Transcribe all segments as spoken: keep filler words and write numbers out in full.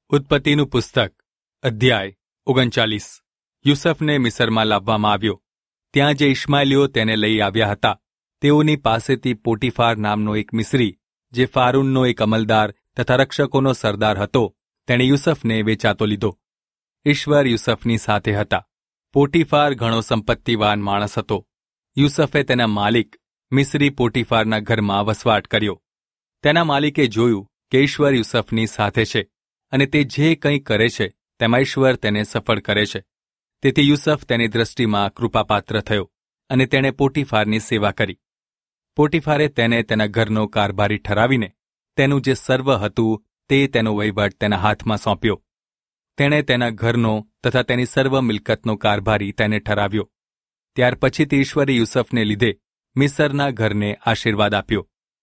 ઉત્પત્તિનું પુસ્તક અધ્યાય ઓગણચાલીસ. યુસફને મિસરમાં લાવવામાં આવ્યો. ત્યાં જે ઇશ્માએલીઓ તેને લઈ આવ્યા હતા તેઓની પાસેથી પોટીફાર નામનો એક મિસ્રી, જે ફારૂનનો એક અમલદાર તથા રક્ષકોનો સરદાર હતો, તેણે યુસફને વેચાતો લીધો. ઈશ્વર યુસફની સાથે હતા. પોટીફાર ઘણો સંપત્તિવાન માણસ હતો. યુસફે તેના માલિક મિસ્રી પોટીફારના ઘરમાં વસવાટ કર્યો. તેના માલિકે જોયું કે ઈશ્વર યુસફની સાથે છે અને તે જે કંઈ કરે છે તેમાં ઈશ્વર તેને સફળ કરે છે. તેથી યુસફ તેની દૃષ્ટિમાં કૃપાપાત્ર થયો અને તેણે પોટીફારની સેવા કરી. પોટીફારે તેને તેના ઘરનો કારભારી ઠરાવીને તેનું જે સર્વ હતું તે તેનો વહીવટ તેના હાથમાં સોંપ્યો. તેણે તેના ઘરનો તથા તેની સર્વ મિલકતનો કારભારી તેને ઠરાવ્યો. ત્યાર પછીથી ઈશ્વરે યુસફને લીધે મિસરના ઘરને આશીર્વાદ આપ્યો.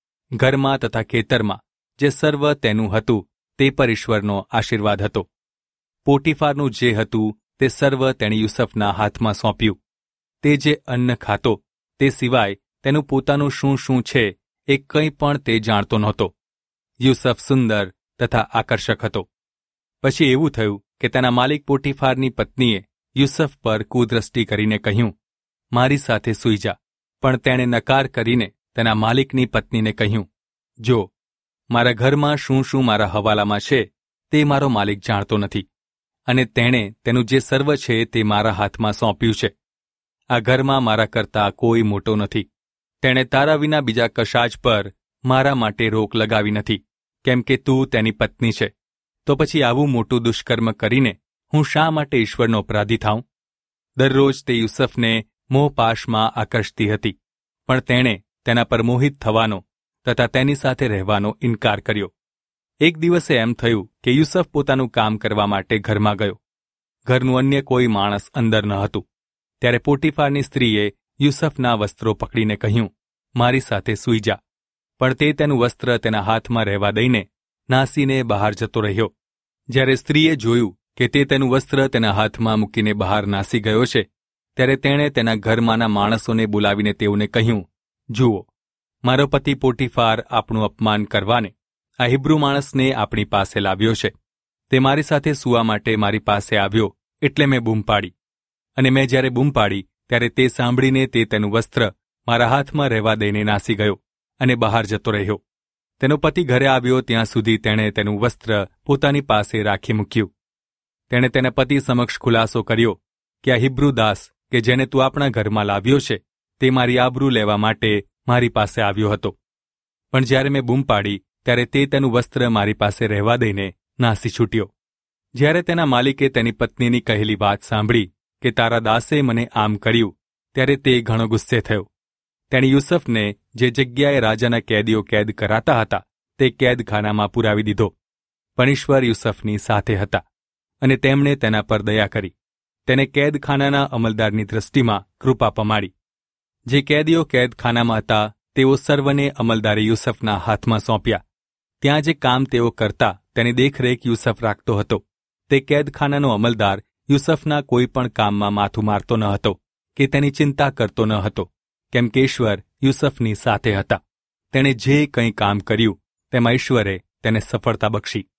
ઘરમાં તથા ખેતરમાં જે સર્વ તેનું હતું તે પર ઈશ્વરનો આશીર્વાદ હતો. પોટીફારનું જે હતું તે સર્વ તેણે યુસફના હાથમાં સોંપ્યું. તે જે અન્ન ખાતો તે સિવાય તેનું પોતાનું શું શું છે એ કંઈ પણ તે જાણતો નહોતો. યુસફ સુંદર તથા આકર્ષક હતો. પછી એવું થયું કે તેના માલિક પોટીફારની પત્નીએ યુસફ પર કુદ્રષ્ટિ કરીને કહ્યું, મારી સાથે સૂઈ જા. પણ તેણે નકાર કરીને તેના માલિકની પત્નીને કહ્યું, જો મારા ઘરમાં શું શું મારા હવાલામાં છે તે મારો માલિક જાણતો નથી, અને તેણે તેનું જે સર્વ છે તે મારા હાથમાં સોંપ્યું છે. આ ઘરમાં મારા કરતાં કોઈ મોટો નથી. તેણે તારા વિના બીજા કશા જ પર મારા માટે રોક લગાવી નથી, કેમ કે તું તેની પત્ની છે. તો પછી આવું મોટું દુષ્કર્મ કરીને હું શા માટે ઈશ્વરનો અપરાધી થાઉં? દરરોજ તે યુસફને મોહપાશમાં આકર્ષતી હતી, પણ તેણે તેના પર મોહિત થવાનો તથા તેની સાથે રહેવાનો ઇનકાર કર્યો. એક દિવસે એમ થયું કે યુસફ પોતાનું કામ કરવા માટે ઘરમાં ગયો. ઘરનું અન્ય કોઈ માણસ અંદર ન હતું. ત્યારે પોટીફારની સ્ત્રીએ યુસફના વસ્ત્રો પકડીને કહ્યું, મારી સાથે સૂઈ જા. પણ તે તેનું વસ્ત્ર તેના હાથમાં રહેવા દઈને નાસીને બહાર જતો રહ્યો. જ્યારે સ્ત્રીએ જોયું કે તે તેનું વસ્ત્ર તેના હાથમાં મૂકીને બહાર નાસી ગયો છે, ત્યારે તેણે તેના ઘરમાંના માણસોને બોલાવીને તેઓને કહ્યું, જુઓ, મારો પતિ પોટીફાર આપણું અપમાન કરવાને આ હિબ્રુ માણસને આપણી પાસે લાવ્યો છે. તે મારી સાથે સૂવા માટે મારી પાસે આવ્યો એટલે મેં બૂમ પાડી. અને મેં જ્યારે બૂમ પાડી ત્યારે તે સાંભળીને તે તેનું વસ્ત્ર મારા હાથમાં રહેવા દઈને નાસી ગયો અને બહાર જતો રહ્યો. તેનો પતિ ઘરે આવ્યો ત્યાં સુધી તેણે તેનું વસ્ત્ર પોતાની પાસે રાખી મૂક્યું. તેણે તેના પતિ સમક્ષ ખુલાસો કર્યો કે આ હિબ્રુ દાસ કે જેને તું આપણા ઘરમાં લાવ્યો છે તે મારી આબરૂ લેવા માટે મારી પાસે આવ્યો હતો. પણ જ્યારે મેં બૂમ પાડી ત્યારે તે તેનું વસ્ત્ર મારી પાસે રહેવા દઈને નાસી છૂટ્યો. જ્યારે તેના માલિકે તેની પત્નીની કહેલી વાત સાંભળી કે તારા દાસે મને આમ કર્યું, ત્યારે તે ઘણો ગુસ્સે થયો. તેણે યુસફને જે જગ્યાએ રાજાના કેદીઓ કેદ કરાતા હતા તે કેદખાનામાં પુરાવી દીધો. પણ ઈશ્વર યુસફની સાથે હતા અને તેમણે તેના પર દયા કરી. તેને કેદખાનાના અમલદારની દૃષ્ટિમાં કૃપા પમાડી. જે કેદીઓ કેદખાનામાં હતા તેઓ સર્વને અમલદારે યુસફના હાથમાં સોંપ્યા. ત્યાં જે કામ તેઓ કરતા તેની દેખરેખ યુસફ રાખતો હતો. તે કેદખાનાનો અમલદાર યુસફના કોઈ પણ કામમાં માથું મારતો ન હતો કે તેની ચિંતા કરતો ન હતો, કેમ કે ઈશ્વર યુસફની સાથે હતા. તેણે જે કંઈ કામ કર્યું તેમાં ઈશ્વરે તેને સફળતા બક્ષી.